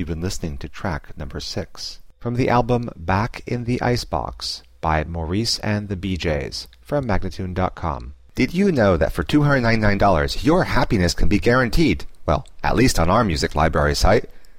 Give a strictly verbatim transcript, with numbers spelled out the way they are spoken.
been listening to track number six from the album Back in the Icebox by Maurice and the B Js from Magnatune dot com. Did you know that for two hundred ninety-nine dollars your happiness can be guaranteed? Well, at least on our music library site.